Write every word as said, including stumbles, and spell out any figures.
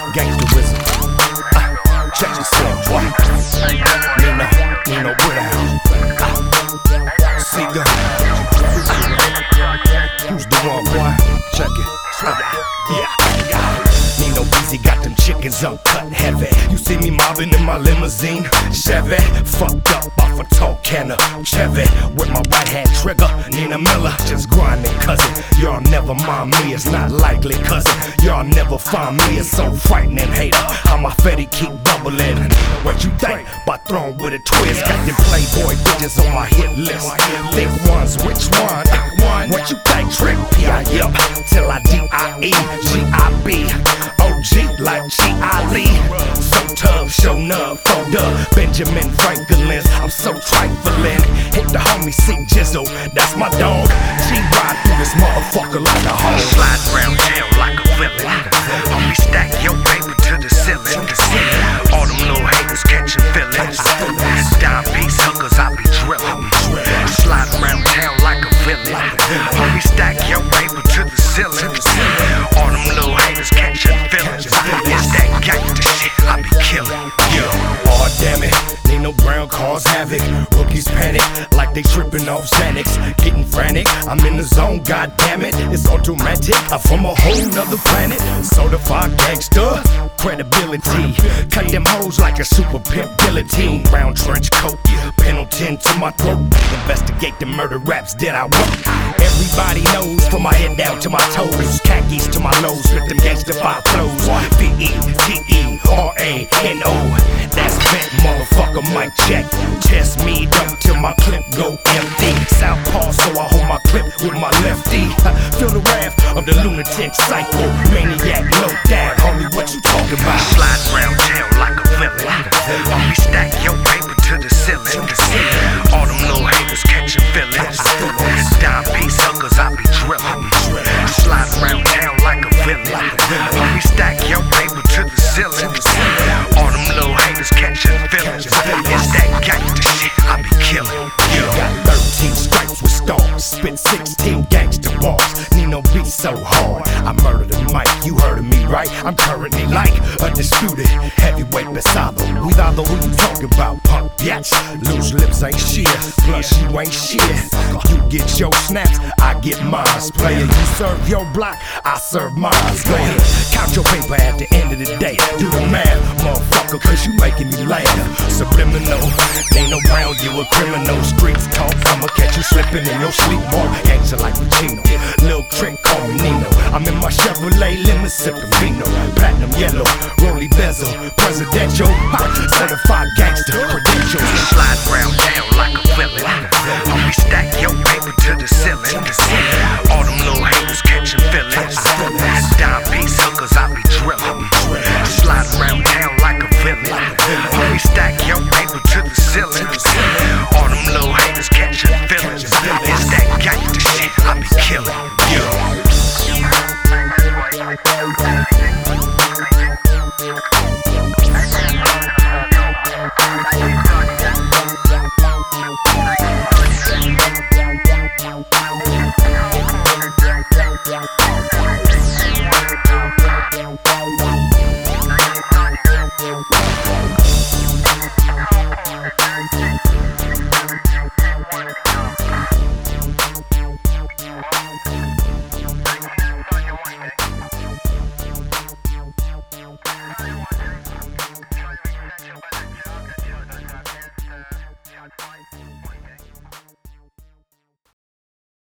Gangsterism. Uh, check yourself, boy. Nino, Nino Woodhouse. Uh, C-Gun. Who's the one, boy? Check it. Uh, yeah. Nino Weezy got them chickens uncut heavy. You see me mobbing in my limousine Chevy, fucked up off a tall can of Chevy. With my right hand trigger, Nina Miller, just grinding cousin. Y'all never mind me, it's not likely cousin. Y'all never find me, it's so frightening hater. How my fetty keep bubbling. What you think about throwing with a twist? Got them Playboy bitches on my hit list. Thick ones, which one? What you think? Trick P I up till I D I E G I B O G like G Ali. So tough, show enough, fold up Benjamin Franklin's, I'm so trifling. Hit the homie C Jizzle, that's my dog. G ride through this motherfucker like a hog. Slide round town like a villain. Homie, stack your paper to the ceiling. All them little haters catching feelings. Dime piece hookers, I be drilling. Slide around town like a villain. Homie, stack your paper to the ceiling. All them little haters catching feelings. It's that gangsta shit I be killing. Yeah, oh damn it, Nino Brown cause havoc. Rookies panic like they tripping off Xanax. Getting frantic, I'm in the zone, god damn it. It's automatic, I'm from a whole nother planet. Certified gangster, credibility. Cut them hoes like a super pimp guillotine. Brown trench coat, Pendleton to my throat. Investigate the murder raps that I wrote. Everybody knows from my head down to my toes. Khakis to my lows with them gangsta five flows. B E T E R A N O. That's bent, motherfucker, mic check. Test me up till my clip go empty. Southpaw, so I hold my clip with my lefty. Feel the wrath of the lunatic psycho maniac. Low down, homie, what you talking about? Slide round town like a villain. Homie, stack your paper to the ceiling. All them little haters catching feelings. Dime piece hookers, I be drilling. Slide around town like a villain. Homie, stack your paper to the ceiling. All them little haters catching feelings. It's that gangsta shit I be killing. Got thirteen stripes with stars, spit sixteen gangsta bars. Nino beat so hard, I murdered the mic. You heard of me, right? I'm currently like undisputed heavyweight beside them. We either who you talking about, punk bitch. Loose lips ain't shit, plus you ain't shit. You get your snaps, I get mine. Player, you serve your block, I serve mine. Go ahead, count your paper at the end of the day. Do the math, motherfucker, cause you making me laugh. Subliminal, ain't no round, you a criminal. Streets talk, I'ma catch you slipping in your sleep, boy. Gangsta like Pacino, Lil Trick, call me Nino. I'm in my Chevrolet lemon sipping vino. Platinum yellow, rolly bezel, presidential, certified gangster credentials. Slide round town like a